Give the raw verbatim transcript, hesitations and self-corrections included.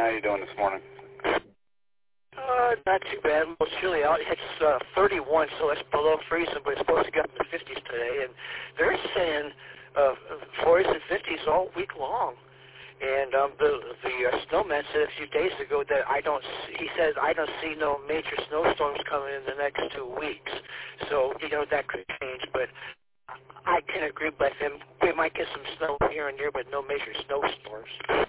How you doing this morning? Uh, not too bad. Well, it's chilly out. It's uh, thirty-one, so it's below freezing, but it's supposed to get up in the fifties today. And they're saying uh, forties and fifties all week long. And um, the the uh, snowman said a few days ago that I don't. See, he says I don't see no major snowstorms coming in the next two weeks. So you know that could change, but I can agree with him. We might get some snow here and there, but no major snowstorms.